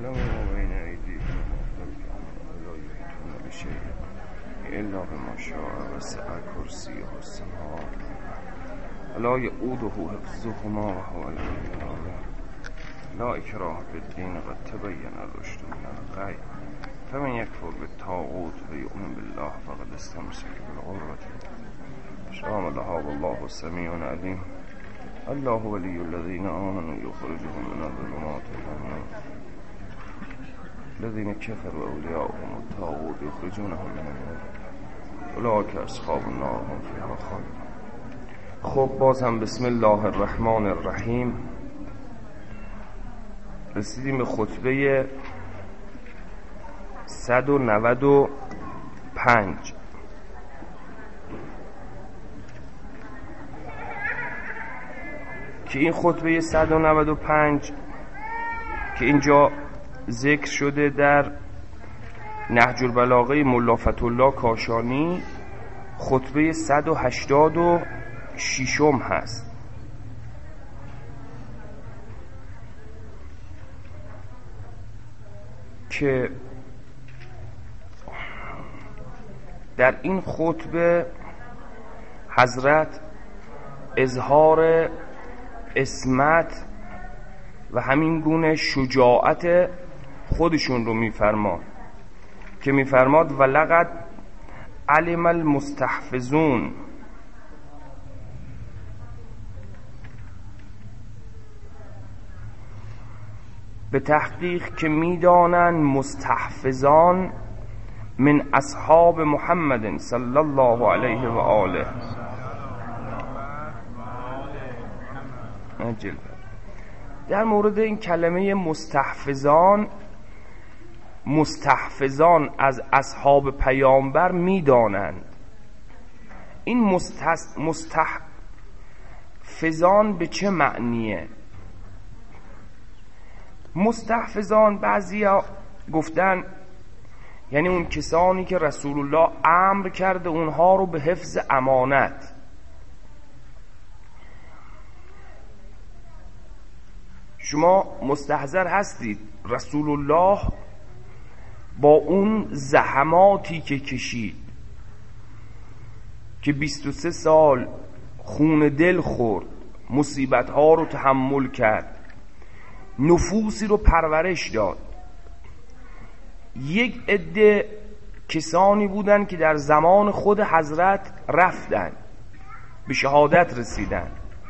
يعلم ما بين أيديهم وما خلفهم ولا يحيطون بشيء إلا بما شاء وسع كرسيه السماوات ولا يؤوده حفظهما وهو العلي العظيم لا إكراه في الدين قد تبين الرشد من الغي فمن يكفر بالطاغوت ويؤمن بالله فقد استمسك بالعروة شام لها والله السميع العليم الله ولي الذين آمنوا يخرجهم من الظلمات إلى النور الذين كفروا أولياؤهم الطاغوت يخرجونهم من النور أولئك أصحاب النار هم فيها خالدون. خب باز هم بسم الله الرحمن الرحیم رسیدیم به خطبه 195 که این خطبه 195 که اینجا ذکر شده در نهج البلاغه ملا فتح‌الله کاشانی خطبه 186 هست که در این خطبه حضرت اظهار عصمت و همین گونه شجاعت خودشون رو میفرماد که میفرماد ولقد علم المستحفظون به تحقیق که میدانند مستحفظان من اصحاب محمد صلی الله علیه و آله در مورد این کلمه مستحفظان از اصحاب پیامبر میدانند. این مستحفظان به چه معنیه؟ مستحفظان بعضیا گفتن یعنی اون کسانی که رسول الله امر کرده اونها رو به حفظ امانت. شما مستحضر هستید رسول الله با اون زحماتی که کشید که 23 سال خون دل خورد، مصیبت ها رو تحمل کرد، نفوسی رو پرورش داد. یک عده کسانی بودن که در زمان خود حضرت رفتن به شهادت رسیدن،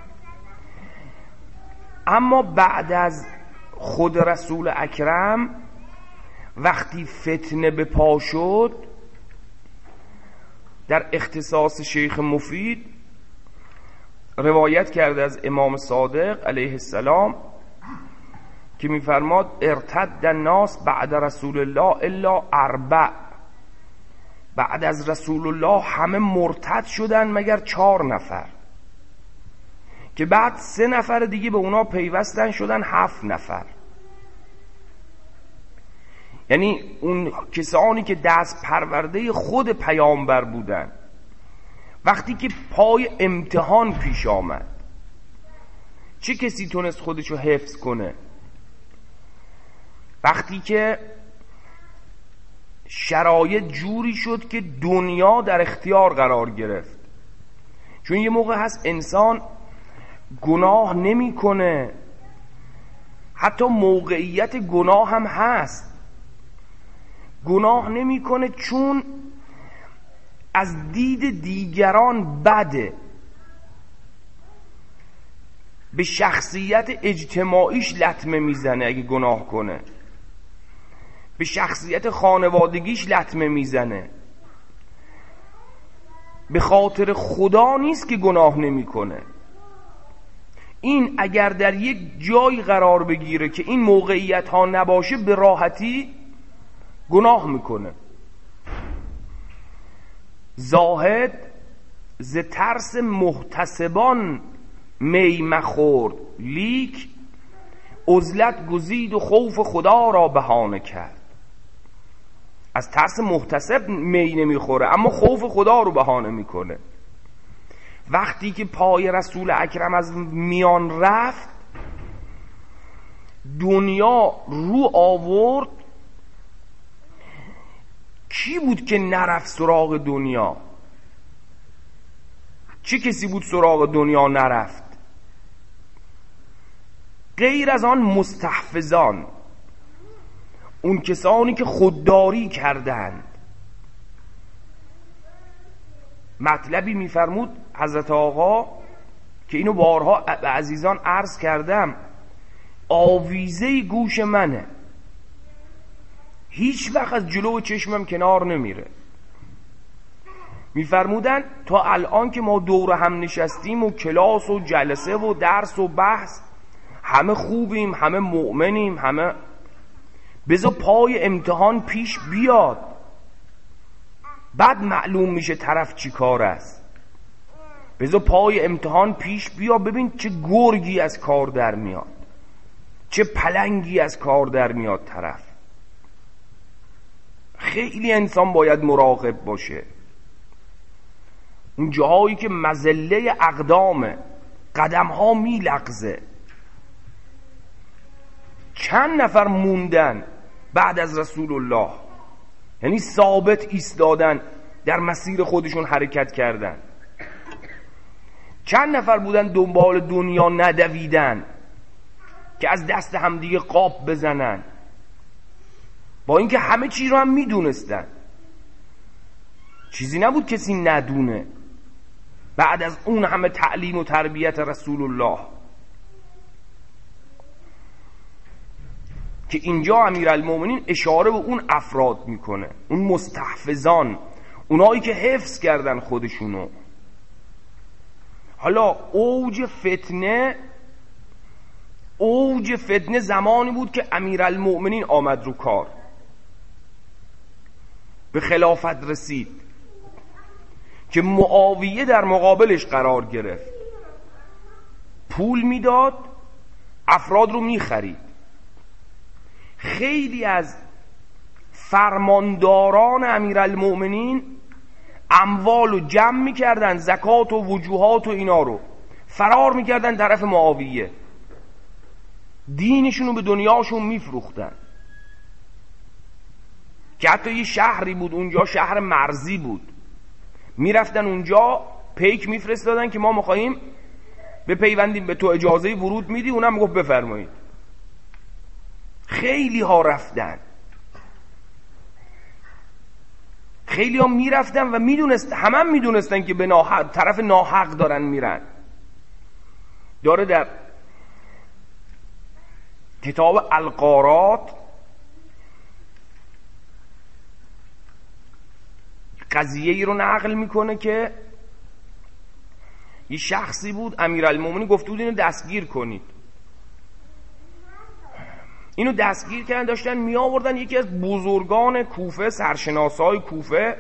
اما بعد از خود رسول اکرم وقتی فتنه به پا شد، در اختصاص شیخ مفید روایت کرده از امام صادق علیه السلام که میفرماد ارتد الناس بعد رسول الله الا 4. بعد از رسول الله همه مرتد شدن مگر 4 نفر که بعد 3 نفر دیگه به اونا پیوستن شدن 7 نفر. یعنی اون کسانی که دست پرورده خود پیامبر بودن وقتی که پای امتحان پیش آمد، چه کسی تونست خودشو حفظ کنه؟ وقتی که شرایط جوری شد که دنیا در اختیار قرار گرفت. چون یه موقع هست انسان گناه نمی کنه، حتی موقعیت گناه هم هست، گناه نمی کنه چون از دید دیگران بده، به شخصیت اجتماعیش لطمه میزنه اگه گناه کنه، به شخصیت خانوادگیش لطمه میزنه. به خاطر خدا نیست که گناه نمیکنه. این اگر در یک جای قرار بگیره که این موقعیت ها نباشه به راحتی گناه میکنه. زاهد ز ترس محتسبان می مخورد، لیک عزلت گزید و خوف خدا را بهانه کرد. از ترس محتسب می نمیخوره اما خوف خدا رو بهانه میکنه. وقتی که پای رسول اکرم از میان رفت، دنیا رو آورد، کی بود که نرفت سراغ دنیا؟ چه کسی بود سراغ دنیا نرفت؟ غیر از آن مستحفظان، اون کسانی که خودداری کردند. مطلبی میفرمود حضرت آقا که اینو بارها به عزیزان عرض کردم، آویزه گوش منه، هیچ وقت از جلو چشمم کنار نمیره. میفرمودن تا الان که ما دور هم نشستیم و کلاس و جلسه و درس و بحث، همه خوبیم، همه مؤمنیم، همه بذار پای امتحان پیش بیاد، بعد معلوم میشه طرف چی کار است. بذار پای امتحان پیش بیا، ببین چه گرگی از کار در میاد، چه پلنگی از کار در میاد طرف. خیلی انسان باید مراقب باشه. اون جاهایی که مزله اقدامه، قدم ها می لغزه. چند نفر موندن بعد از رسول الله، یعنی ثابت ایستادن، در مسیر خودشون حرکت کردن. چند نفر بودن دنبال دنیا ندویدن که از دست همدیگه قاب بزنن، با اینکه همه چی رو هم میدونستن، چیزی نبود کسی ندونه بعد از اون همه تعلیم و تربیت رسول الله. که اینجا امیرالمومنین اشاره به اون افراد میکنه، اون مستحفظان، اونایی که حفظ کردن خودشونو. حالا اوج فتنه زمانی بود که امیرالمومنین آمد رو کار، به خلافت رسید، که معاویه در مقابلش قرار گرفت، پول میداد، افراد رو میخرید. خیلی از فرمانداران امیرالمومنین اموال رو جمع میکردن، زکات و وجوهات و اینا رو فرار میکردن طرف معاویه، دینشون رو به دنیاشون میفروختن. که حتی یه شهری بود اونجا، شهر مرزی بود، میرفتن اونجا پیک میفرستادن که ما میخواییم بپیوندیم به تو، اجازه ورود میدی؟ اونم میگفت بفرمایید. خیلی ها رفتن، خیلی ها میرفتن و همه میدونستن که به طرف ناحق دارن میرن. داره در کتاب الغارات قضیه ای رو نقل میکنه که یه شخصی بود، امیرالمومنین گفته بود اینو دستگیر کنید. اینو دستگیر کردن، داشتن می آوردن. یکی از بزرگان کوفه، سرشناسای کوفه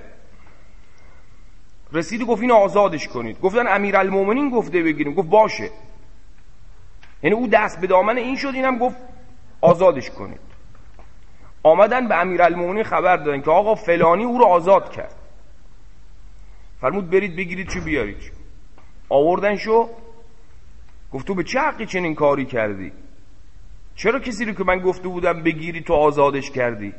رسید و گفت اینو آزادش کنید. گفتن امیرالمومنین گفته بگیریم. گفت باشه. یعنی او دست به دامن این شد، اینم گفت آزادش کنید. آمدن به امیرالمومنین خبر دادن که آقا فلانی او رو آزاد کرد. فرمود برید بگیرید چه بیارید. آوردن شو. گفت تو به چه حقی چنین کاری کردی؟ چرا کسی رو که من گفته بودم بگیری تو آزادش کردی؟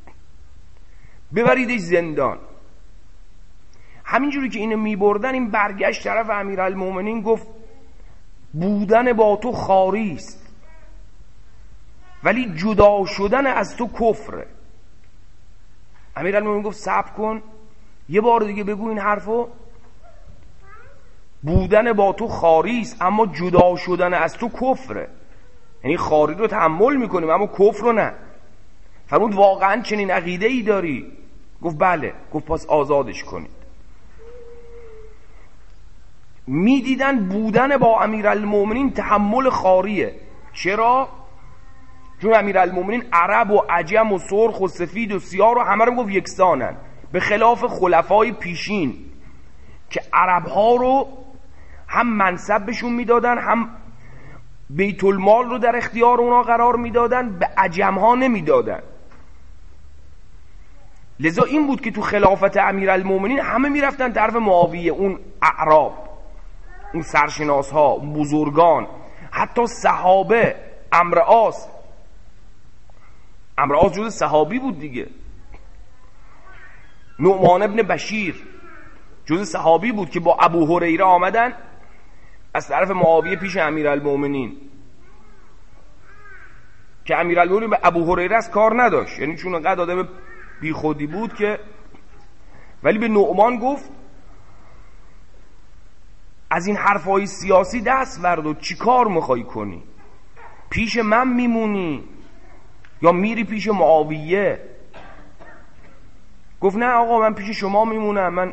ببریدش زندان. همینجوری که اینو میبردن، این برگشت طرف امیرالمومنین گفت بودن با تو خاری است، ولی جدا شدن از تو کفره. امیرالمومنین گفت صبر کن، یه بار دیگه بگو این حرفو. بودن با تو خاری است اما جدا شدن از تو کفره. یعنی خاری رو تحمل میکنیم اما کفر رو نه. فرمود واقعا چنین عقیده ای داری؟ گفت بله. گفت پس آزادش کنید. میدیدن بودن با امیرالمومنین تحمل خاریه. چرا؟ چون امیرالمومنین عرب و عجم و سرخ و سفید و سیاه رو همه رو گفت یکسانن، به خلاف خلفای پیشین که عربها رو هم منصب بهشون میدادن، هم بیت المال رو در اختیار اونا قرار میدادن، به عجمها نمیدادن. لذا این بود که تو خلافت امیرالمومنین همه میرفتن طرف معاویه، اون اعراب، اون سرشناس ها، اون بزرگان، حتی صحابه، عمرو عاص عمرو عاص جز صحابی بود دیگه. نعمان ابن بشیر جز صحابی بود که با ابو هریره آمدن از طرف معاویه پیش امیرالمومنین، که امیرالمومنین به ابو هریره از کار نداشت، یعنی چون انقدر آدم بی خودی بود که، ولی به نعمان گفت از این حرفای سیاسی دست ورد و چی کار میخوای کنی؟ پیش من میمونی یا میری پیش معاویه؟ گفت نه آقا من پیش شما میمونم. من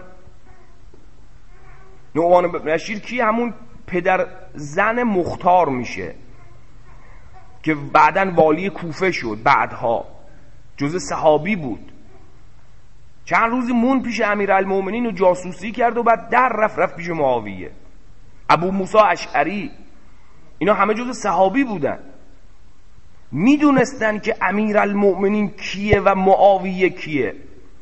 نعمان بن بشیر کی؟ همون پدر زن مختار میشه که بعدن والی کوفه شد، بعدها جزء صحابی بود. چند روزی مون پیش امیرالمومنین و جاسوسی کرد و بعد در رفت پیش معاویه. ابو موسی اشعری، اینا همه جزء صحابی بودن، میدونستن که امیرالمومنین کیه و معاویه کیه،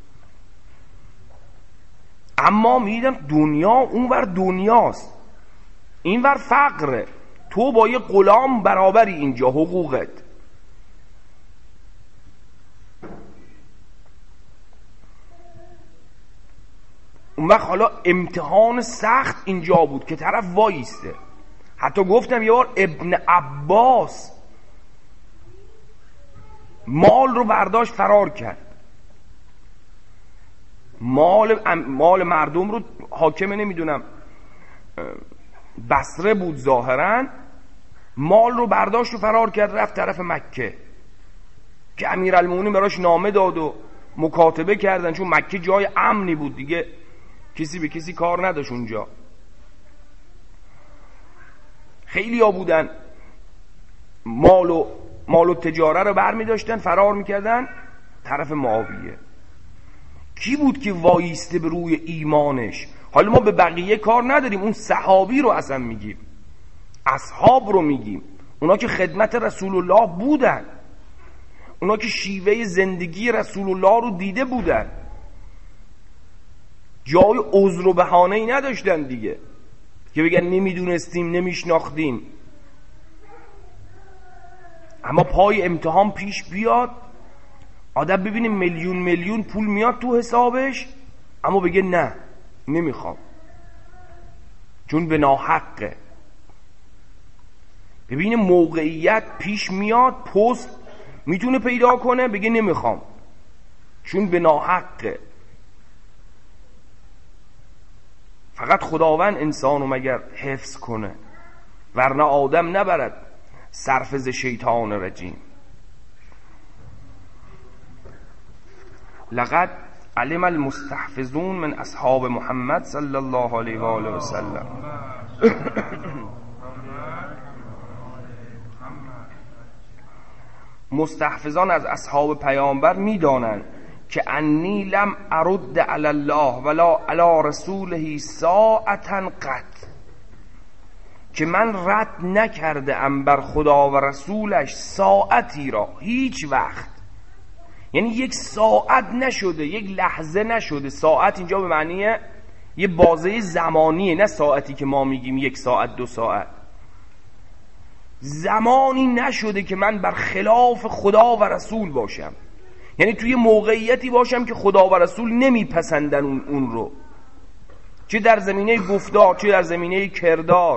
اما میدیدن دنیا اونور دنیاست، اینور فقره، تو با یه غلام برابری اینجا حقوقت. اون وقت حالا امتحان سخت اینجا بود که طرف وایسته. حتی گفتم یه بار ابن عباس مال رو برداشت فرار کرد، مال مردم رو، حاکم نمیدونم بصره بود ظاهرا، مال رو برداشت و فرار کرد رفت طرف مکه که امیرالمومنین براش نامه داد و مکاتبه کردن، چون مکه جای امنی بود دیگه، کسی به کسی کار نداشت اونجا. خیلی ها بودن مال و تجاره رو بر می داشتن فرار می کردن طرف معاویه. کی بود که وایسته به روی ایمانش؟ حالا ما به بقیه کار نداریم، اون صحابی رو اصلا میگیم، اصحاب رو میگیم، اونا که خدمت رسول الله بودن، اونا که شیوه زندگی رسول الله رو دیده بودن، جای عذر و بهانه‌ای نداشتن دیگه که بگن نمیدونستیم نمیشناختیم. اما پای امتحان پیش بیاد، آدم ببینه میلیون پول میاد تو حسابش، اما بگه نه نمیخوام چون به ناحقه. ببینه موقعیت پیش میاد، پست میتونه پیدا کنه، بگه نمیخوام چون به ناحقه. فقط خداوند انسانو مگر حفظ کنه، ورنه آدم نبرد صرف ز شیطان رجیم. لقد علم المستحفظون من اصحاب محمد صلی الله علیه و آله و سلم مستحفظان از اصحاب پیامبر میدانند که انی لم ارد علی الله ولا علی رسوله ساعتا قط، که من رد نکرده ام بر خدا و رسولش ساعتی را، هیچ وقت، یعنی یک ساعت نشده، یک لحظه نشده. ساعت اینجا به معنی یه بازه زمانیه، نه ساعتی که ما میگیم 1 ساعت 2 ساعت. زمانی نشده که من بر خلاف خدا و رسول باشم، یعنی توی موقعیتی باشم که خدا و رسول نمیپسندن اون رو، چه در زمینه گفتار چه در زمینه کردار.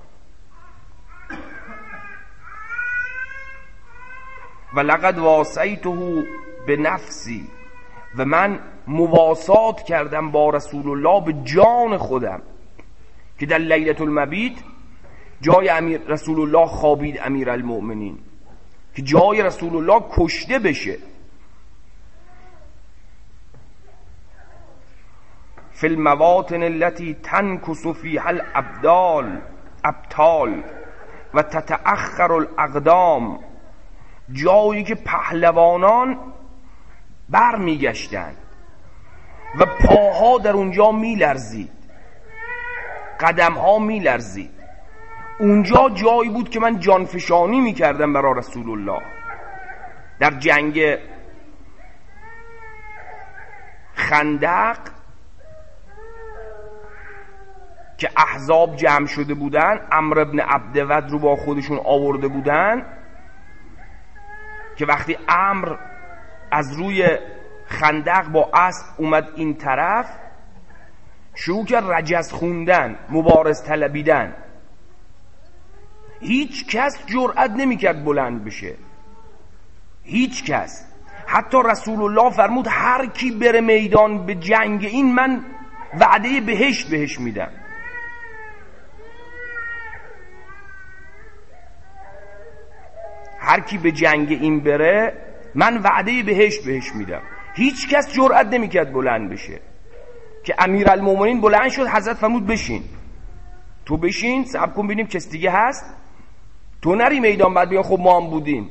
و لقد واسیته به نفسی، و من مواسات کردم با رسول الله به جان خودم، که در لیلة المبیت جای رسول الله خوابید امیرالمؤمنین، که جای رسول الله کشته بشه. فی المواطن التي تنکس فیها الابطال و تتأخر الاقدام، جایی که پهلوانان بر میگشتند و پاها در اونجا میلرزید، قدمها میلرزید. اونجا جایی بود که من جانفشانی میکردم برای رسول الله. در جنگ خندق که احزاب جمع شده بودن، عمرو ابن عبدود رو با خودشون آورده بودن، که وقتی عمرو از روی خندق با اسب اومد این طرف، شروع کرد رجز خوندن، مبارز طلبیدن. هیچ کس جرأت نمیکرد بلند بشه، هیچ کس. حتی رسول الله فرمود هر کی بره میدان به جنگ این، من وعده بهشت بهش میدم. هر کی به جنگ این بره من وعده بهشت بهش میدم. هیچ کس جرأت نمیکرد بلند بشه که امیرالمومنین بلند شد، حضرت فرمود بشین، تو بشین، صبر کن ببینیم کس دیگه هست، تو نری میدان بعد بیان خب ما هم بودیم.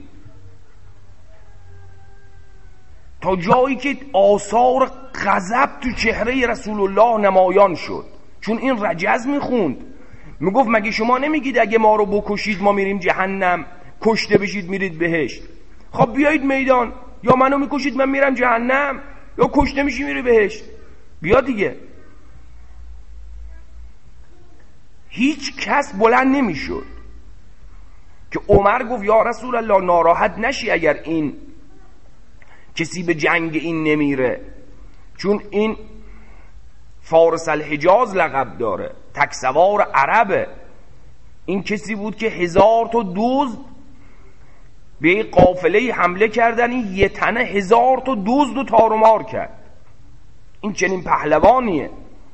تا جایی که آثار غضب تو چهره رسول الله نمایان شد، چون این رجز میخوند، میگفت مگه شما نمیگید اگه ما رو بکشید ما میریم جهنم، کشته بشید میرید بهشت؟ خب بیایید میدان، یا منو میکشید من میرم جهنم، یا کشته میشی میری بهشت، بیا دیگه. هیچ کس بلند نمیشد که عمر گفت یا رسول الله ناراحت نشی اگر این کسی به جنگ این نمیره، چون این فارس الحجاز لقب داره، تکسوار عربه. این کسی بود که 1000 تا دزد به قافله حمله کردن، این یه تنه 1000 تا دزد رو تارومار کرد. این چنین پهلوانیه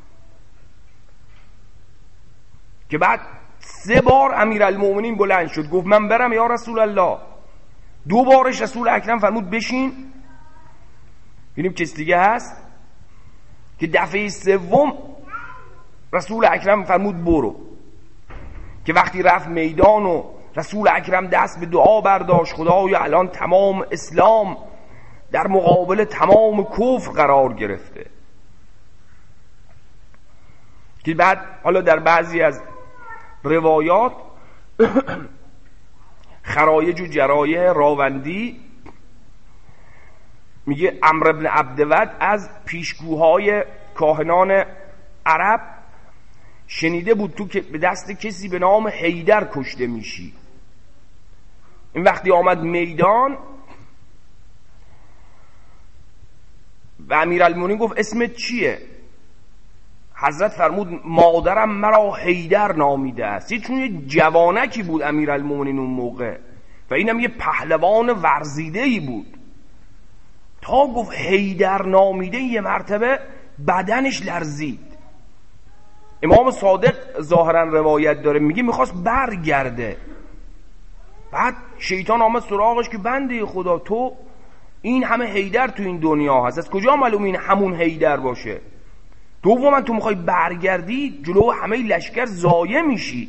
که بعد 3 بار امیرالمومنین بلند شد گفت من برم یا رسول الله. 2 بارش رسول اکرم فرمود بشین ببینیم کس دیگه هست، که دفعه 3 رسول اکرم فرمود برو. که وقتی رفت میدان و رسول اکرم دست به دعا برداشت، خدایا الان تمام اسلام در مقابل تمام کفر قرار گرفته. که بعد حالا در بعضی از روایات خرایج و جرایح راوندی میگه عمرو بن عبدود از پیشگوهای کاهنان عرب شنیده بود تو که به دست کسی به نام حیدر کشته میشی. این وقتی آمد میدان و امیرالمومنین گفت اسمت چیه؟ حضرت فرمود مادرم مرا حیدر نامیده است. چون یه جوانکی بود امیرالمومنین اون موقع و اینم یه پهلوان ورزیده‌ای بود. تا گفت حیدر نامیده یه مرتبه بدنش لرزید. امام صادق ظاهرا روایت داره میگه میخواست برگرده، بعد شیطان آمد سراغش که بنده خدا تو این همه حیدر تو این دنیا هست، از کجا معلوم این همون حیدر باشه؟ دوما تو میخوای برگردی جلو همه لشکر ضایع میشی.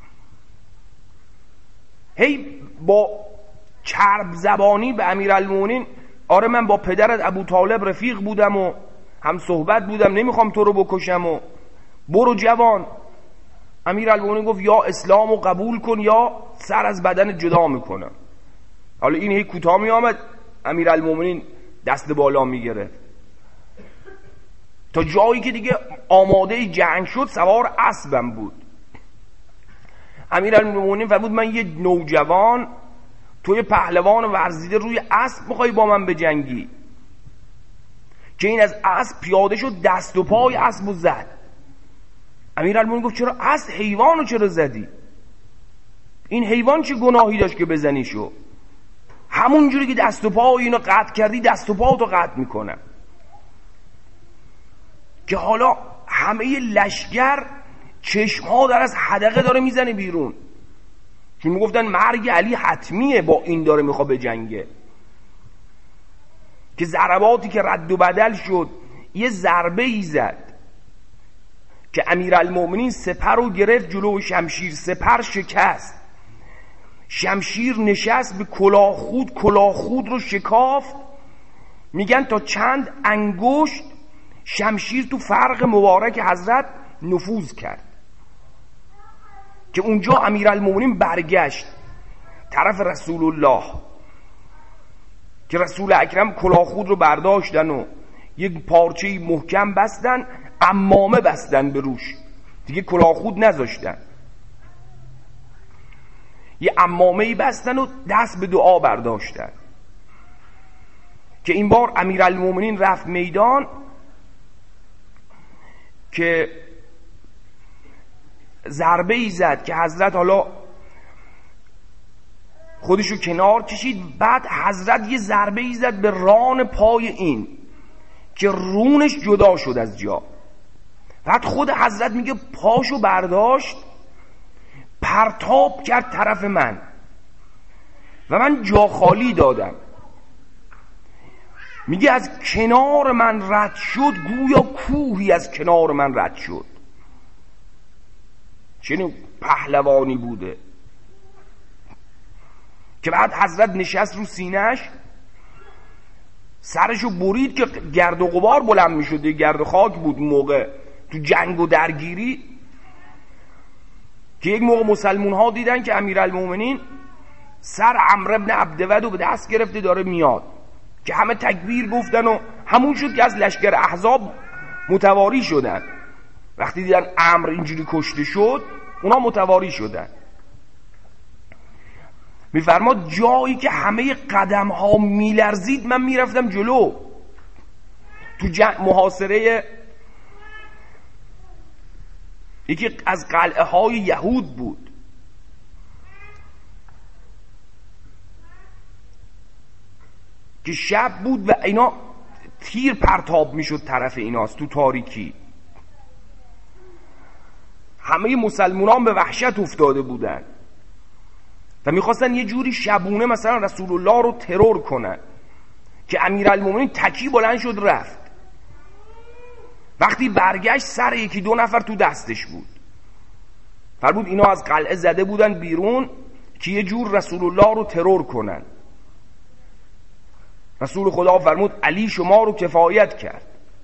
هی با چرب زبانی به امیرالمومنین آره من با پدرت ابو طالب رفیق بودم و هم صحبت بودم، نمیخوام تو رو بکشم و برو جوان. امیرالمومنین گفت یا اسلامو قبول کن یا سر از بدن جدا میکنم. حالا این هی کوتاه میآمد، امیرالمومنین دست بالا میگرفت تا جایی که دیگه آماده جنگ شد، سوار اسبم بود. امیرالمومنین فرمود من یه نوجوان، توی پهلوان ورزیده روی اسب میخوای با من بجنگی؟ که این از اسب پیاده شد، دست و پای اسبو زد. امیرالمومنین گفت چرا اسب حیوانو چرا زدی؟ این حیوان چه گناهی داشت که بزنیشو؟ همون جوری که دست و پای اینو قطع کردی دست و پاتو قطع میکنم. که حالا همه لشکر چشمها در از حدقه داره میزنه بیرون، چون میگفتن مرگ علی حتمیه با این داره میخواد به جنگه. که ضرباتی که رد و بدل شد، یه ضربه ای زد که امیرالمومنین سپر رو گرفت جلو شمشیر، سپر شکست، شمشیر نشست به کلاه خود رو شکافت. میگن تا چند انگشت شمشیر تو فرق مبارک حضرت نفوذ کرد. که اونجا امیرالمومنین برگشت طرف رسول الله، که رسول اکرم کلاه خود رو برداشتن و یک پارچه محکم بستن، عمامه بستن به روش، دیگه کلاه خود نذاشتن، یه عمامه بستن و دست به دعا برداشتن. که که این بار امیرالمومنین رفت میدان که ضربه ای زد که حضرت حالا خودشو کنار کشید. بعد حضرت یه ضربه ای زد به ران پای این که رونش جدا شد از جا. بعد خود حضرت میگه پاشو برداشت پرتاب کرد طرف من و من جا خالی دادم. میگه از کنار من رد شد گویا کوهی از کنار من رد شد. چنین پهلوانی بوده که بعد حضرت نشست رو سینه‌اش، سرشو برید که گرد و غبار بلند میشد، گرد و خاک بود موقع تو جنگ و درگیری، که یک موقع مسلمون ها دیدن که امیرالمومنین سر عمرو بن عبدود رو به دست گرفته داره میاد، که همه تکبیر گفتن و همون شد که از لشکر احزاب متواری شدن. وقتی دیدن عمرو اینجوری کشته شد اونا متواری شدن. میفرماد جایی که همه قدم ها میلرزید من میرفتم جلو. تو محاصره یکی از قلعه های یهود بود که شب بود و اینا تیر پرتاب میشد طرف ایناست تو تاریکی. همه مسلمانان به وحشت افتاده بودن و میخواستن یه جوری شبونه مثلا رسول الله رو ترور کنن که امیرالمومنین تکی بلند شد رفت. وقتی برگشت سر یکی دو نفر تو دستش بود. فرمود اینا از قلعه زده بودن بیرون که یه جور رسول الله رو ترور کنن. رسول خدا فرمود علی شما رو کفایت کرد.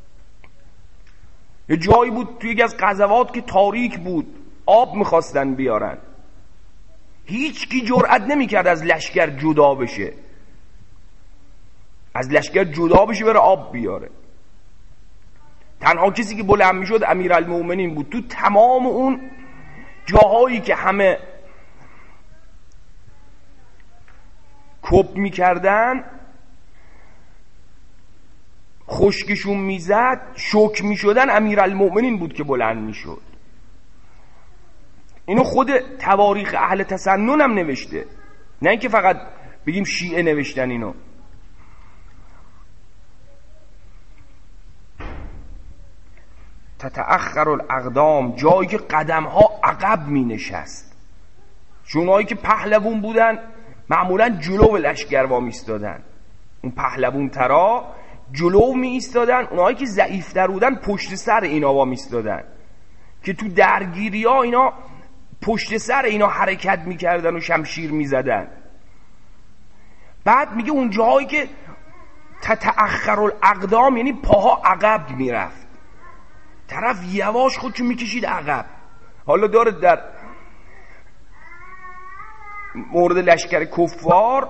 یه جایی بود توی یکی از غزوات که تاریک بود، آب میخواستن بیارن، هیچ کی جرئت نمیکرد از لشکر جدا بشه، از لشکر جدا بشه بره آب بیاره. تنها کسی که بلند میشد امیرالمومنین بود. تو تمام اون جاهایی که همه کپ میکردن خشکشون میزد شوک میشدن امیرالمومنین بود که بلند میشد. اینو خود تواریخ اهل تسنن هم نوشته، نه اینکه فقط بگیم شیعه نوشتن اینو. تتأخر الاقدام، جایی که قدم ها عقب می نشست. شونایی که پهلوون بودن معمولا جلو لشکر وامی ایستادن، اون پهلوون ترا جلو می ایستادن، اونایی که ضعیفتر بودن پشت سر اینا وامی ایستادن که تو درگیری ها اینا پشت سر اینا حرکت می کردن و شمشیر می زدن. بعد میگه اون جایی که تتأخر الاقدام یعنی پاها عقب می رفت، طرف یواش خودشو میکشید عقب. حالا داره در مورد لشکر کفار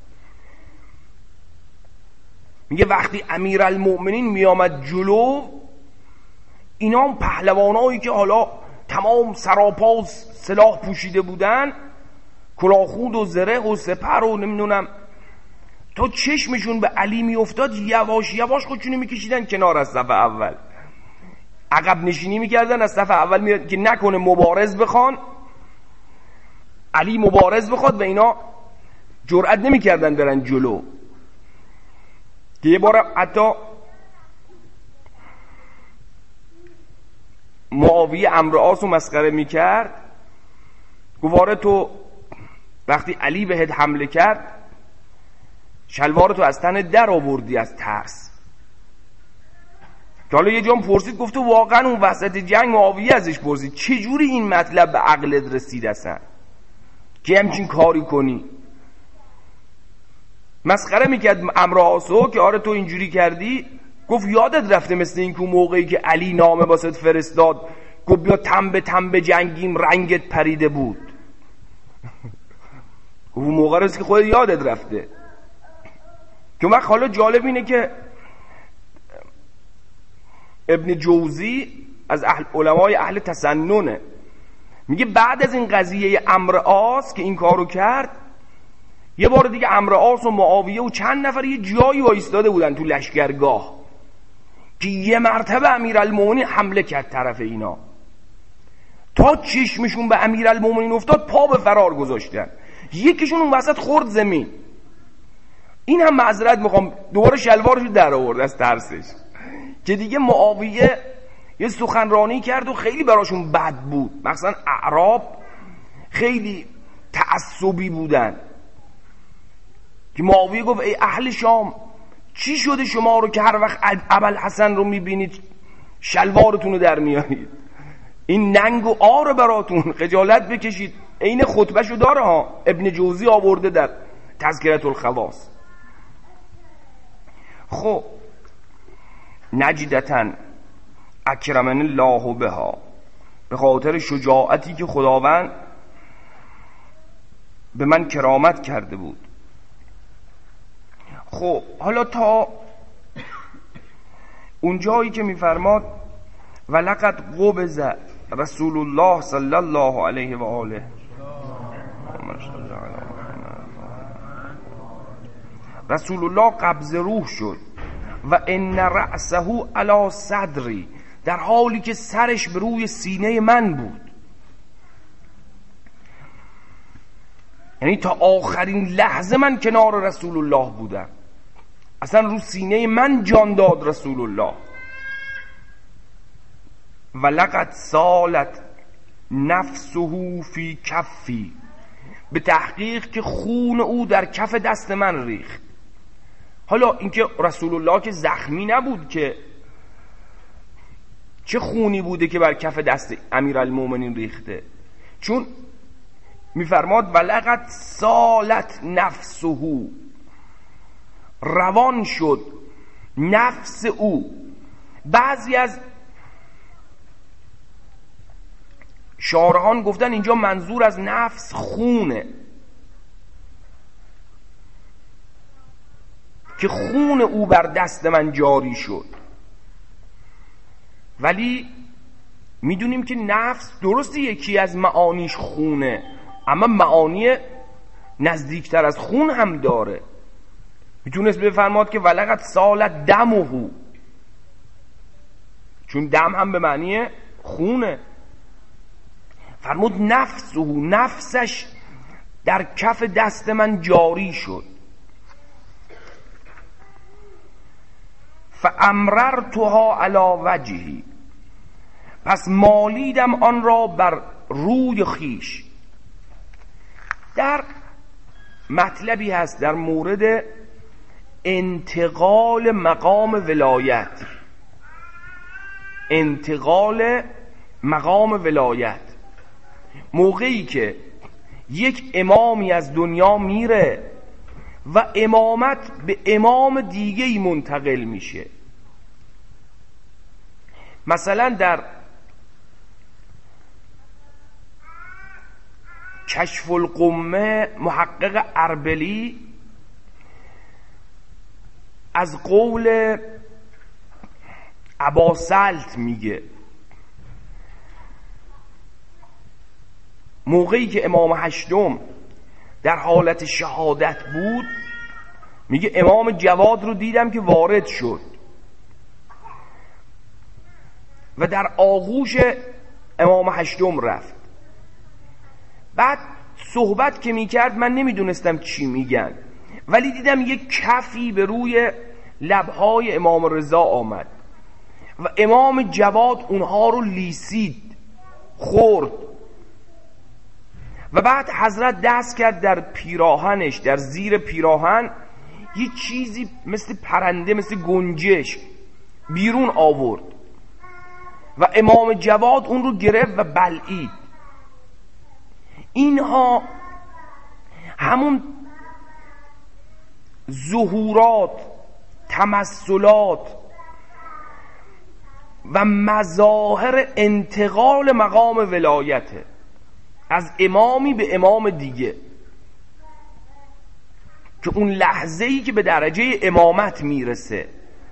میگه وقتی امیرالمومنین میامد جلو، اینا هم پهلوانایی که حالا تمام سراپا سلاح پوشیده بودن، کلاهخود و زره و سپر و نمیدونم، تا چشمشون به علی میافتاد یواش یواش خودشونو میکشیدن کنار از صف اول، عقب نشینی میکردن از صف اول میاد که نکنه مبارز بخوان، علی مبارز بخواد و اینا جرئت نمیکردن برن جلو. که یه بار حتی معاویه عمرو عاص رو مسخره میکرد، گواره تو وقتی علی بهت حمله کرد شلوار تو از تن در آوردی از ترس. که حالا یه جام پرسید، گفت تو واقعا اون وسط جنگ معاویه ازش پرسید چجوری این مطلب به عقلت رسید اصلا که همچین کاری کنی؟ مسخره میکرد عمرو عاصو که آره تو اینجوری کردی. گفت یادت رفته مثل این که موقعی که علی نامه واسط فرستاد گفت بیا تن به تن به جنگیم رنگت پریده بود. گفت اون موقع است که خودت یادت رفته. که وقت حالا جالب اینه که ابن جوزی از علمای اهل تسننه، میگه بعد از این قضیه عمرو عاص که این کارو کرد یه بار دیگه عمرو عاص و معاویه و چند نفر یه جایی وایستاده بودن تو لشکرگاه که یه مرتبه امیرالمومنین حمله کرد طرف اینا، تا چشمشون به امیرالمومنین افتاد پا به فرار گذاشتن، یکیشون اون وسط خورد زمین. این هم معذرت میخوام دوباره شلوارشو در آورد از ترسش که دیگه معاویه یه سخنرانی کرد و خیلی براشون بد بود، مثلا اعراب خیلی تعصبی بودن که معاویه گفت ای اهل شام چی شده شما رو که هر وقت ابوالحسن رو میبینید شلوارتون رو در میارید؟ این ننگ و آر براتون، خجالت بکشید. این خطبهشو داره ها، ابن جوزی آورده در تذکرة الخواص. خب نجدتن اکرمن الله بها، به خاطر شجاعتی که خداوند به من کرامت کرده بود. خب حالا تا اون جایی که میفرماد ولقد قبض رسول الله صلی الله علیه و آله، رسول الله قبض روح شد و ان رأسه علی صدری، در حالی که سرش به روی سینه من بود. یعنی تا آخرین لحظه من کنار رسول الله بودم، اصلا رو سینه من جان داد رسول الله. ولقد سالت نفسه فی کفی، به تحقیق که خون او در کف دست من ریخت. حالا اینکه رسول الله که زخمی نبود که چه خونی بوده که بر کف دست امیرالمومنین ریخته، چون میفرماد ولقد سالت نفسه، روان شد نفس او. بعضی از شارحان گفتن اینجا منظور از نفس خونه، که خون او بر دست من جاری شد. ولی میدونیم که نفس درسته یکی از معانیش خونه، اما معانی نزدیکتر از خون هم داره. میتونست بفرماد که ولقد سالت دمه، چون دم هم به معنی خونه. فرمود نفسه، نفسش در کف دست من جاری شد. فامررتها علی وجهی، پس مالیدم آن را بر روی خیش. در مطلبی هست در مورد انتقال مقام ولایت، انتقال مقام ولایت. موقعی که یک امامی از دنیا میره و امامت به امام دیگه‌ای منتقل میشه. مثلا در کشف القمه محقق اربلی از قول اباسلط میگه موقعی که امام هشتم در حالت شهادت بود، میگه امام جواد رو دیدم که وارد شد و در آغوش امام هشتم رفت. بعد صحبت که میکرد من نمیدونستم چی میگن، ولی دیدم یک کفی به روی لبهای امام رضا آمد و امام جواد اونها رو لیسید، خورد و بعد حضرت دست کرد در پیراهنش، در زیر پیراهن یه چیزی مثل پرنده، مثل گنجش بیرون آورد و امام جواد اون رو گرفت و بلعید. اینها همون ظهورات، تمثلات و مظاهر انتقال مقام ولایته از امامی به امام دیگه، که اون لحظه‌ای که به درجه امامت میرسه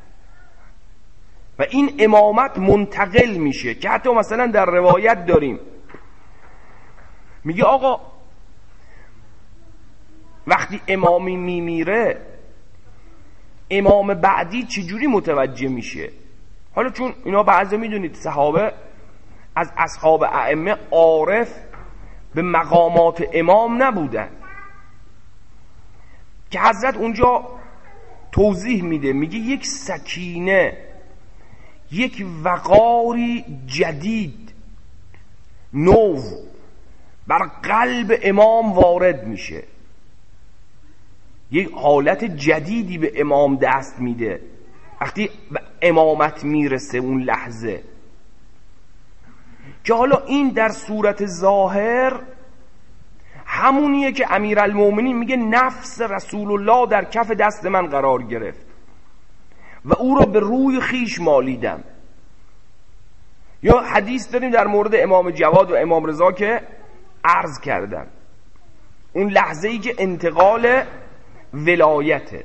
و این امامت منتقل میشه، که حتی مثلا در روایت داریم میگه آقا وقتی امامی میمیره امام بعدی چجوری متوجه میشه؟ حالا چون اینا بعضی میدونید صحابه از اصحاب ائمه عارف به مقامات امام نبودن که حضرت اونجا توضیح میده، میگه یک سکینه، یک وقاری جدید نو بر قلب امام وارد میشه، یک حالت جدیدی به امام دست میده وقتی به امامت میرسه اون لحظه. که حالا این در صورت ظاهر همونیه که امیرالمومنین میگه نفس رسول الله در کف دست من قرار گرفت و او را به روی خیش مالیدم. یا حدیث داریم در مورد امام جواد و امام رضا که عرض کردم، اون لحظه‌ای که انتقال ولایته.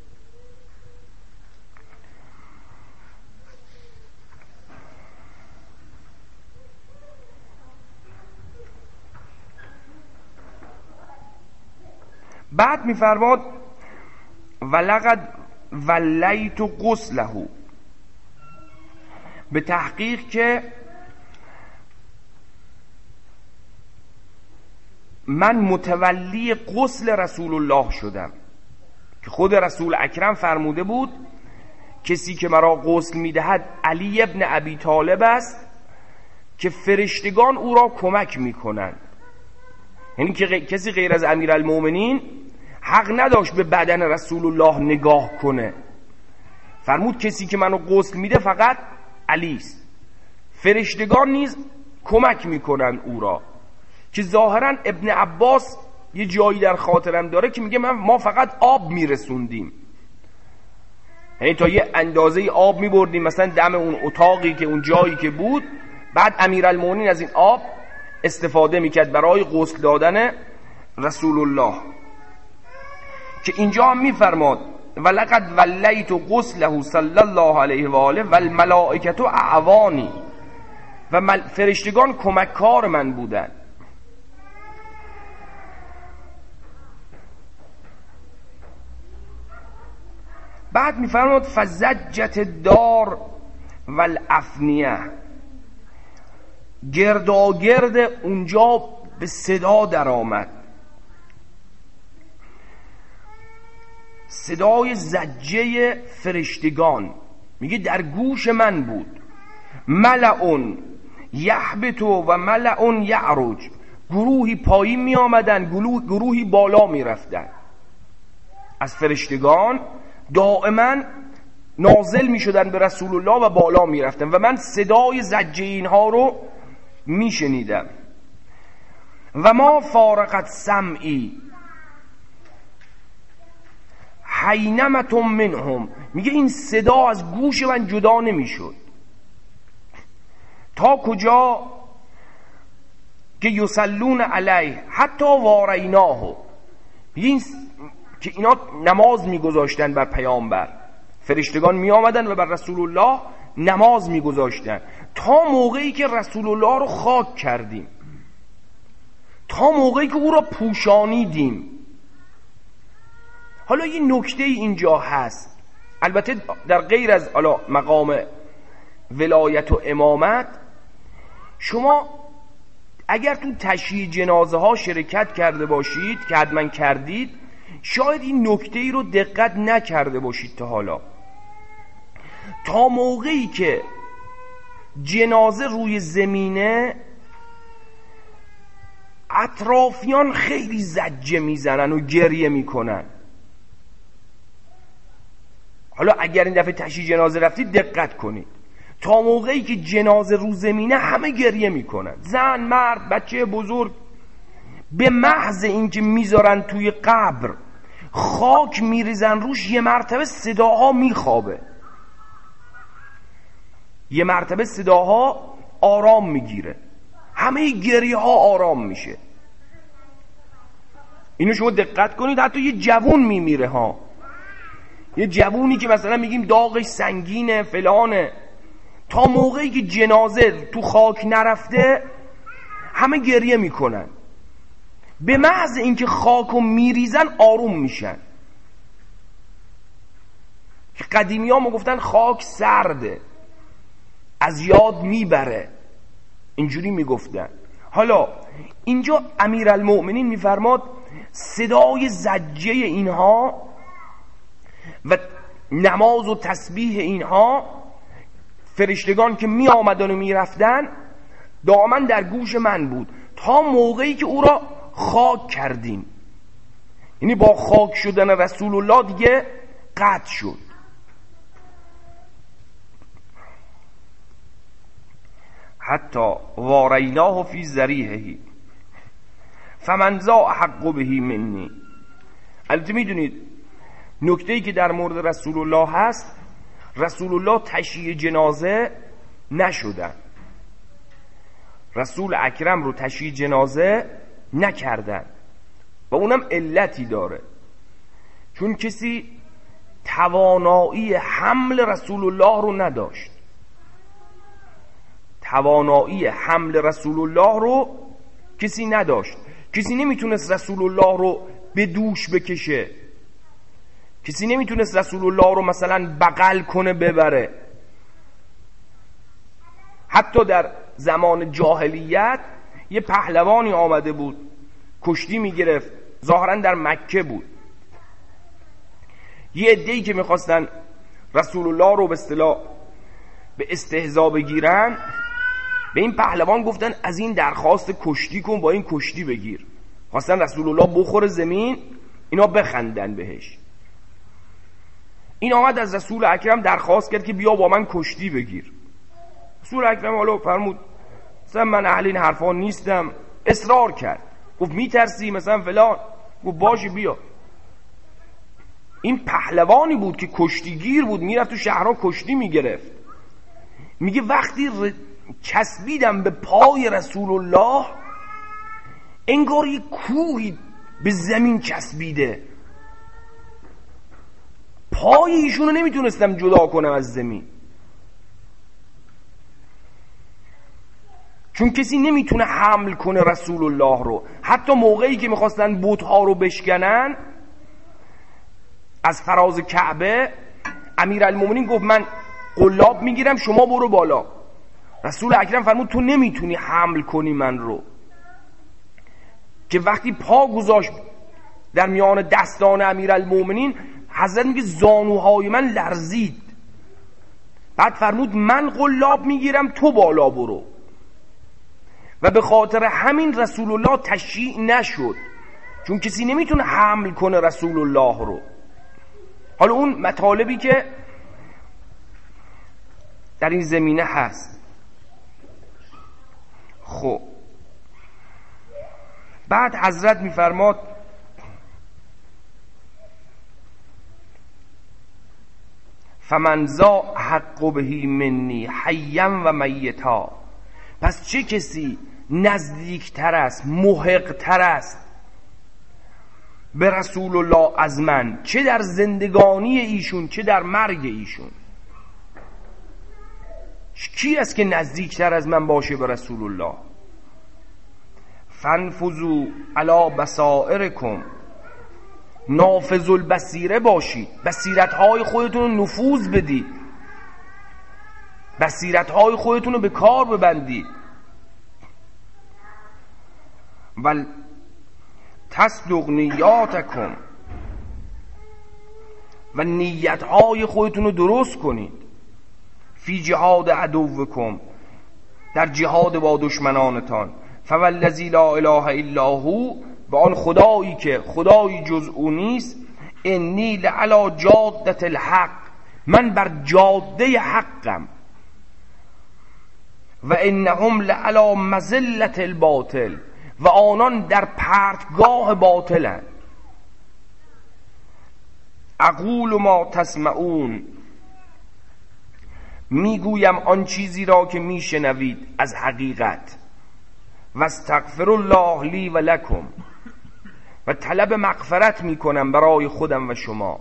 بعد میفرماد ولقد ولیت غسله، به تحقیق که من متولی غسل رسول الله شدم، که خود رسول اکرم فرموده بود کسی که مرا غسل میدهد علی ابن ابی طالب است که فرشتگان او را کمک میکنند. یعنی که کسی غیر از امیرالمومنین حق نداشت به بدن رسول الله نگاه کنه. فرمود کسی که منو غسل میده فقط علی است، فرشتگان نیز کمک میکنن او را. که ظاهرا ابن عباس یه جایی در خاطرم داره که میگه ما فقط آب میرسوندیم، یعنی تا یه اندازه آب میبردیم مثلا دم اون اتاقی که اون جایی که بود، بعد امیرالمومنین از این آب استفاده میکرد برای غسل دادن رسول الله. که اینجا هم میفرماد ولقد ولیت غسله صلی الله علیه و آله و الملائکه اعوانی، و فرشتگان کمککار من بودن. بعد میفرماد فزجت الدار والافنیه، گرداگرد اونجا به صدا در آمد، صدای زجه فرشتگان، میگه در گوش من بود. ملعون یحبتو و ملعون یعرج، گروهی پایین می آمدن، گروهی بالا می رفتن از فرشتگان، دائما نازل می شدن به رسول الله و بالا می رفتن و من صدای زجه اینها رو می شنیدم. و ما فارقت سمعی حینمتم منهم، میگه این صدا از گوش من جدا نمی شد تا کجا که یصلون علیه حتی واریناه، این که اینا نماز میگذاشتن بر پیامبر، فرشتگان می آمدن و بر رسول الله نماز میگذاشتن تا موقعی که رسول الله رو خاک کردیم، تا موقعی که او را پوشانیدیم. حالا یه نکته اینجا هست، البته در غیر از مقام ولایت و امامت، شما اگر تو تشییع جنازه ها شرکت کرده باشید که حتما کردید، شاید این نکته ای رو دقت نکرده باشید تا حالا. تا موقعی که جنازه روی زمینه، اطرافیان خیلی زجه میزنن و گریه میکنن. حالا اگر این دفعه تشییع جنازه رفتید دقت کنید، تا موقعی که جنازه رو زمینه همه گریه میکنن، زن، مرد، بچه بزرگ، به محض اینکه میذارن توی قبر خاک میریزن روش، یه مرتبه صداها میخوابه، یه مرتبه صداها آرام میگیره، همه گریه ها آرام میشه. اینو شما دقت کنید. حتی یه جوون میمیره ها، یه جوونی که مثلا میگیم داغش سنگینه فلانه، تا موقعی که جنازه تو خاک نرفته همه گریه میکنن. به محض اینکه خاکو میریزن آروم میشن. که قدیمی ها گفتن خاک سرده، از یاد میبره، اینجوری میگفتن. حالا اینجا امیرالمؤمنین میفرماد صدای زجه اینها و نماز و تسبیح اینها، فرشتگان که می آمدن و می رفتن، دائما در گوش من بود تا موقعی که او را خاک کردیم. یعنی با خاک شدن رسول الله دیگه قطع شد. حتی واریناه فی ذریحه فمن ذا احق به منی. البته میدونید نکته‌ای که در مورد رسول الله هست، رسول الله تشییع جنازه نشدن، رسول اکرم رو تشییع جنازه نکردن و اونم علتی داره، چون کسی توانایی حمل رسول الله رو نداشت. توانایی حمل رسول الله رو کسی نداشت. کسی نمیتونست رسول الله رو به دوش بکشه، کسی نمیتونست رسول الله رو مثلا بغل کنه ببره. حتی در زمان جاهلیت یه پهلوانی آمده بود کشتی میگرفت، ظاهرا در مکه بود. یه عده‌ای که میخواستن رسول الله رو به اصطلاح به استهزا بگیرن، به این پهلوان گفتن از این درخواست کشتی کن، با این کشتی بگیر. خواستن رسول الله بخوره زمین، اینا بخندن بهش. این آمد از رسول اکرم درخواست کرد که بیا با من کشتی بگیر. رسول اکرم حالا فرمود مثلا من اهل این حرفا نیستم، اصرار کرد، گفت میترسی مثلا فلان، گفت باشه بیا. این پهلوانی بود که کشتیگیر بود، میرفت تو شهرها کشتی میگرفت. میگه وقتی چسبیدم به پای رسول الله انگار یک کوهی به زمین چسبیده، پای ایشونو نمیتونستم جدا کنم از زمین. چون کسی نمیتونه حمل کنه رسول الله رو. حتی موقعی که میخواستن بت‌ها رو بشکنن از فراز کعبه، امیرالمومنین گفت من قلاب میگیرم، شما برو بالا. رسول اکرم فرمود تو نمیتونی حمل کنی من رو. که وقتی پا گذاشت در میان دستان امیرالمومنین، حضرت میگه زانوهای من لرزید. بعد فرمود من قلاب میگیرم، تو بالا برو. و به خاطر همین رسول الله تشییع نشد، چون کسی نمیتونه حمل کنه رسول الله رو. حالا اون مطالبی که در این زمینه هست. خب بعد حضرت میفرماد فمن ذا حق به منی حیا و میتا. پس چه کسی نزدیکتر است، محق‌تر است به رسول الله از من، چه در زندگانی ایشون چه در مرگ ایشون؟ کی است که نزدیکتر از من باشه به رسول الله؟ فانفذوا علی بصائرکم، نافذ البصیره باشید، بصیرت‌های خودتون رو نفوذ بدید، بصیرت‌های خودتون رو به کار ببندید. ول تصدق نیاتکم، و نیت‌های خودتون رو درست کنید. فی جهاد عدوکم، در جهاد با دشمنانتان. فوالذی لا اله الا هو، و آن خدایی که خدایی جز او نیست. انی لعلی جادة الحق، من بر جاده حقم. و انهم لعلی مذلة الباطل، و آنان در پرتگاه باطلند. اقول ما تسمعون، میگویم آن چیزی را که میشنوید از حقیقت. و استغفر الله لی و لکم، و طلب مغفرت میکنم برای خودم و شما.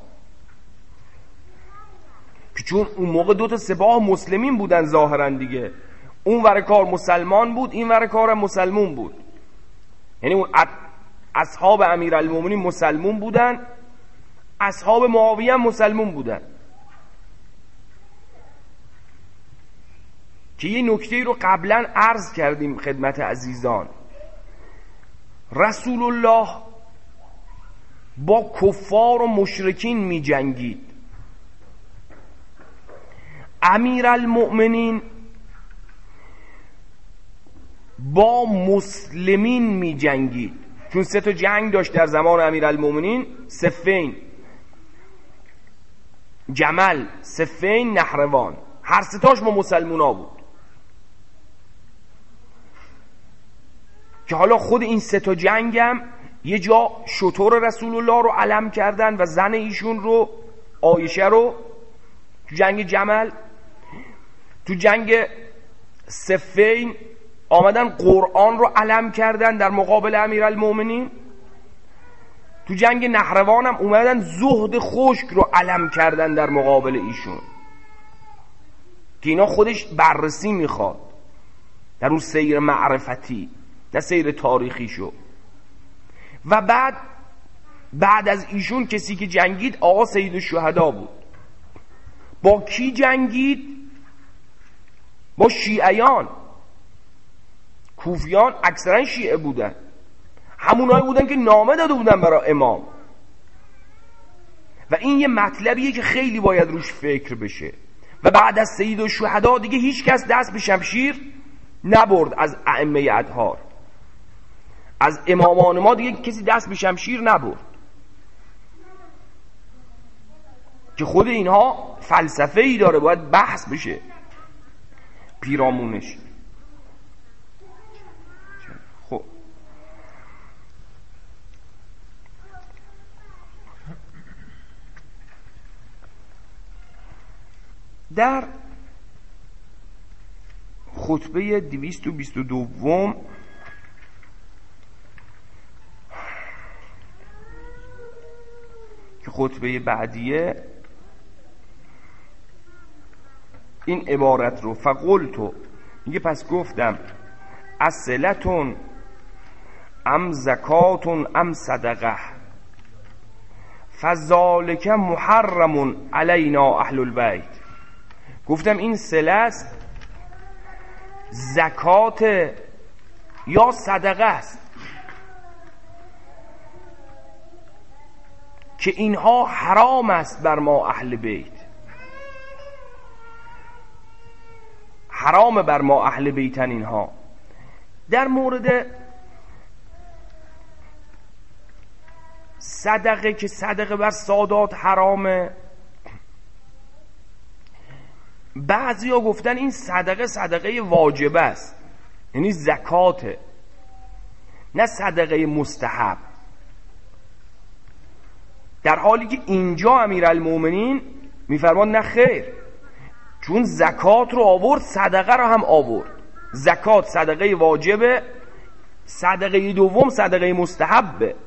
که چون اون موقع دو تا سپاه مسلمین بودن ظاهرا دیگه، اون ور کار مسلمان بود، این ور کار مسلمون بود. یعنی اون اصحاب امیرالمومنین مسلمون بودن، اصحاب معاویه هم مسلمون بودن. که یه نکته رو قبلا عرض کردیم خدمت عزیزان، رسول الله با کفار و مشرکین می جنگید، امیرالمؤمنین با مسلمین می جنگید. چون 3 تا جنگ داشت در زمان امیرالمؤمنین، صفین، جمل، صفین، نهروان، هر 3 تاش با مسلمونا بود. که حالا خود این 3 تا جنگ هم یه جا شتر رسول الله رو علم کردن و زن ایشون رو، عایشه رو، تو جنگ جمل. تو جنگ صفین آمدن قرآن رو علم کردن در مقابل امیرالمؤمنین. تو جنگ نهروان هم اومدن زهد خشک رو علم کردن در مقابل ایشون، که اینا خودش بررسی میخواد در اون سیر معرفتی، نه سیر تاریخی شو. و بعد از ایشون کسی که جنگید آقا سید الشهدا بود. با کی جنگید؟ با شیعیان. کوفیان اکثرا شیعه بودن، همونایی بودن که نامه داده بودن برای امام. و این یه مطلبیه که خیلی باید روش فکر بشه. و بعد از سید الشهدا دیگه هیچ کس دست به شمشیر نبرد از ائمه اطهار، از امامان ما دیگه کسی دست به شمشیر نبرد، که خود اینها فلسفه ای داره، باید بحث بشه پیرامونش. خب در خطبه 222 که خطبه بعدیه، این عبارت رو فقلتو میگه پس گفتم اصلتون ام زکاتون ام صدقه فذالک محرم علینا اهل البیت. گفتم این صله است، زکات یا صدقه است، که اینها حرام است بر ما اهل بیت، حرام بر ما اهل بیتن اینها. در مورد صدقه که صدقه بر سادات حرامه، بعضی ها گفتن این صدقه صدقه واجبه است، یعنی زکاته، نه صدقه مستحب. در حالی که اینجا امیرالمومنین میفرماد نه خیر، چون زکات رو آورد صدقه رو هم آورد. زکات صدقه واجبه، صدقه دوم صدقه مستحبه.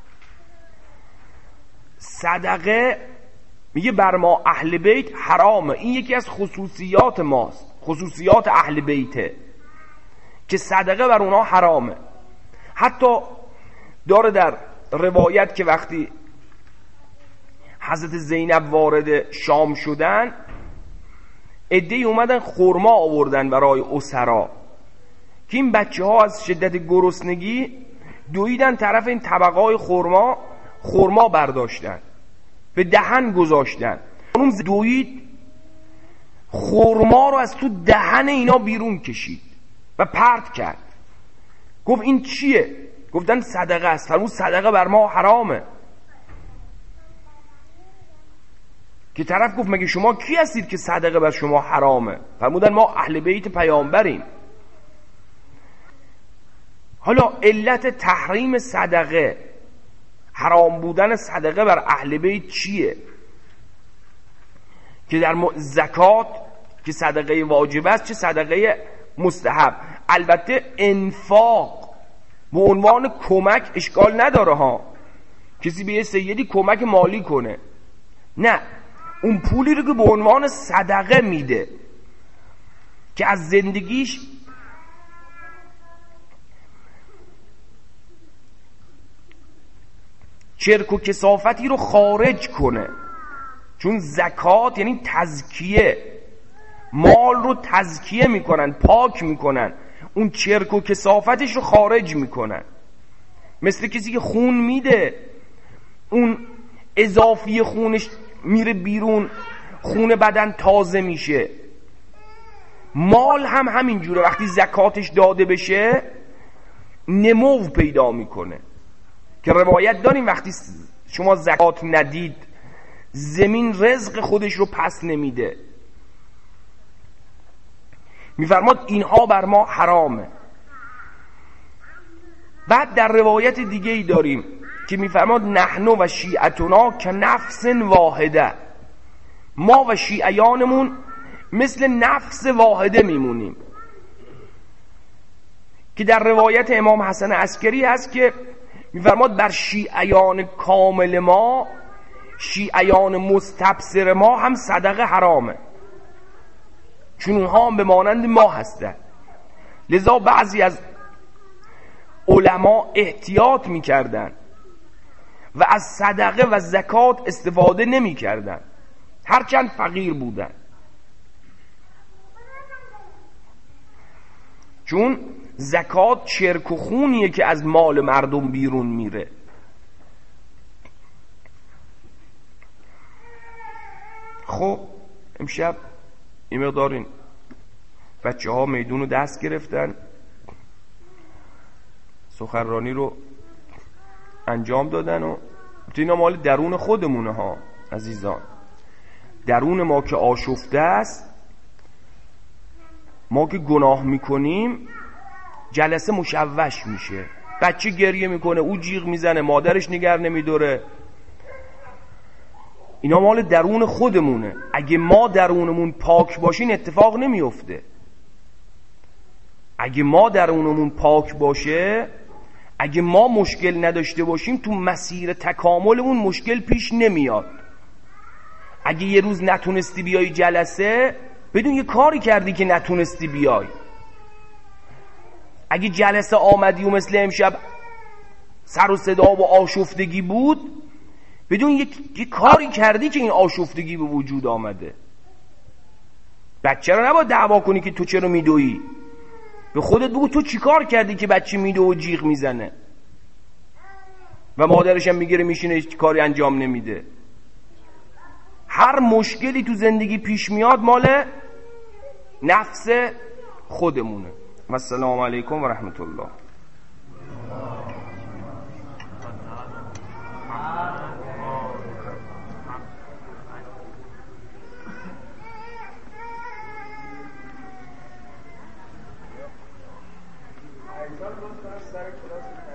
صدقه میگه بر ما اهل بیت حرامه. این یکی از خصوصیات ماست، خصوصیات اهل بیته، که صدقه بر اونها حرامه. حتی داره در روایت که وقتی حضرت زینب وارد شام شدن، عده‌ای اومدن خرما آوردن برای اسرا، که این بچه ها از شدت گرسنگی دویدن طرف این طبقای خرما برداشتن، به دهن گذاشتن. اون دوید خرما رو از تو دهن اینا بیرون کشید و پرت کرد. گفت این چیه؟ گفتن صدقه است. فرمود صدقه بر ما حرامه. که طرف گفت مگه شما کی هستید که صدقه بر شما حرامه؟ فرمودن ما اهل بیت پیامبریم. حالا علت تحریم صدقه، حرام بودن صدقه بر اهل بیت چیه؟ که در زکات که صدقه واجب است، چه صدقه مستحب. البته انفاق به عنوان کمک اشکال نداره ها، کسی به یه سیدی کمک مالی کنه، نه، اون پولی رو که به عنوان صدقه میده که از زندگیش چرک و کثافتی رو خارج کنه، چون زکات یعنی تزکیه، مال رو تزکیه میکنن، پاک میکنن، اون چرک و کثافتش رو خارج میکنن. مثل کسی که خون میده، اون اضافی خونش میره بیرون، خون بدن تازه میشه. مال هم همینجوره، وقتی زکاتش داده بشه نمو پیدا میکنه، که روایت داریم وقتی شما زکات ندید زمین رزق خودش رو پس نمیده. میفرماد اینها بر ما حرامه. بعد در روایت دیگه ای داریم که میفرماد نحن و شیعتنا که نفس واحده، ما و شیعیانمون مثل نفس واحده میمونیم. که در روایت امام حسن عسکری هست که میفرماد بر شیعیان کامل ما، شیعیان مستبصر ما هم صدقه حرامه، چون اونها هم به مانند ما هستن. لذا بعضی از علما احتیاط میکردن و از صدقه و زکات استفاده نمیکردن هرچند فقیر بودن، چون زکات چرک و خونیه که از مال مردم بیرون میره. خب امشب این مقدارین بچه ها میدون رو دست گرفتن، سخنرانی رو انجام دادن و اینا مال درون خودمونه ها عزیزان. درون ما که آشفته است، ما که گناه میکنیم جلسه مشوش میشه، بچه گریه میکنه، او جیغ میزنه، مادرش نگر نمیداره. اینا مال درون خودمونه. اگه ما درونمون پاک باشین اتفاق نمیفته. اگه ما درونمون پاک باشه، اگه ما مشکل نداشته باشیم، تو مسیر تکاملمون مشکل پیش نمیاد. اگه یه روز نتونستی بیای جلسه، بدون یه کاری کردی که نتونستی بیای. اگه جلسه آمدی و مثل امشب سر و صدا و آشفتگی بود، بدون یه کاری کردی که این آشفتگی به وجود آمده. بچه رو نباید دعوا کنی که تو چرا میدویی، به خودت بگو تو چی کار کردی که بچه میدو و جیغ میزنه و مادرش هم میگیره میشینه هیچ کاری انجام نمیده. هر مشکلی تو زندگی پیش میاد مال نفس خودمونه. و السلام علیکم و رحمت الله. سر کلاس